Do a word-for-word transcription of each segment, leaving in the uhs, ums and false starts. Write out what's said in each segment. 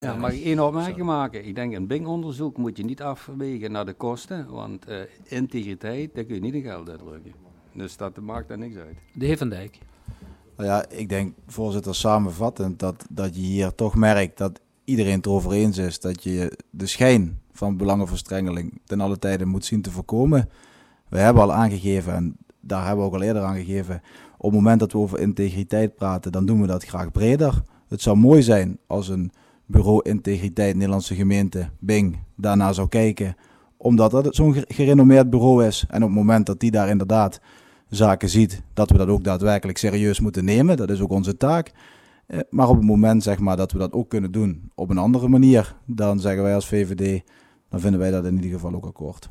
Ja, mag ik één opmerking maken? Ik denk een Bing-onderzoek moet je niet afwegen naar de kosten, want uh, integriteit, daar kun je niet in geld uitdrukken. Dus dat maakt daar niks uit. De heer Van Dijk. Nou ja, ik denk, voorzitter, samenvattend dat, dat je hier toch merkt dat iedereen het erover eens is dat je de schijn van belangenverstrengeling ten alle tijde moet zien te voorkomen. We hebben al aangegeven, en daar hebben we ook al eerder aangegeven, op het moment dat we over integriteit praten, dan doen we dat graag breder. Het zou mooi zijn als een bureau integriteit Nederlandse gemeente, Bing, daarna zou kijken, omdat dat zo'n gerenommeerd bureau is. En op het moment dat die daar inderdaad zaken ziet, dat we dat ook daadwerkelijk serieus moeten nemen. Dat is ook onze taak. Maar op het moment zeg maar, dat we dat ook kunnen doen op een andere manier, dan zeggen wij als V V D, dan vinden wij dat in ieder geval ook akkoord.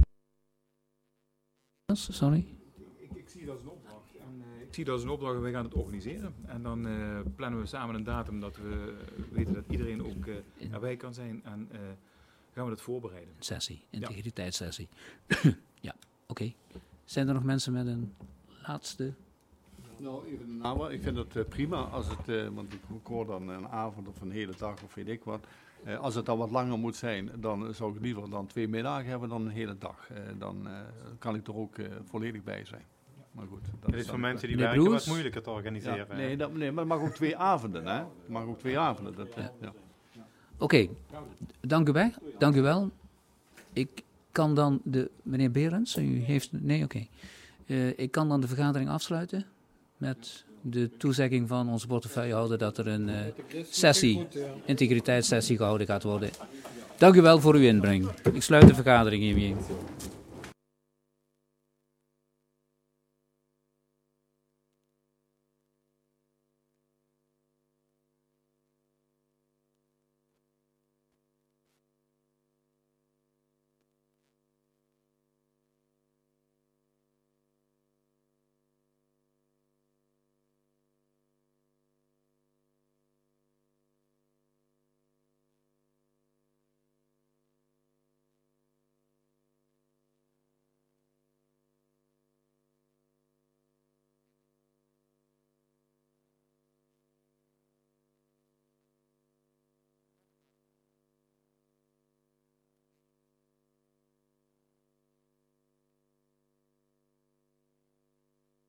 Sorry. Ik, ik zie dat als een opdracht. En, uh, ik zie dat als een opdracht en wij gaan het organiseren. En dan uh, plannen we samen een datum dat we weten dat iedereen ook uh, erbij kan zijn. En uh, gaan we dat voorbereiden. Sessie, integriteitssessie. Ja, oké. Okay. Zijn er nog mensen met een laatste? Nou, even nou, ik vind het uh, prima als het, uh, want ik hoor dan een avond of een hele dag of weet ik wat. Uh, als het dan wat langer moet zijn, dan zou ik liever dan twee middagen hebben dan een hele dag. Uh, dan uh, kan ik er ook uh, volledig bij zijn. Maar goed. Dat het is voor mensen die nee, werken Broers? wat moeilijker te organiseren. Ja, nee, dat, nee, maar het mag ook twee avonden, hè? Het mag ook twee avonden. Dat, ja. Ja. Oké, okay. Dank u wel. Dank u wel. Ik kan dan de meneer Berends, u heeft nee, oké. Okay. Uh, ik kan dan de vergadering afsluiten met de toezegging van onze portefeuillehouder dat er een uh, sessie, integriteitssessie gehouden gaat worden. Dank u wel voor uw inbreng. Ik sluit de vergadering hiermee.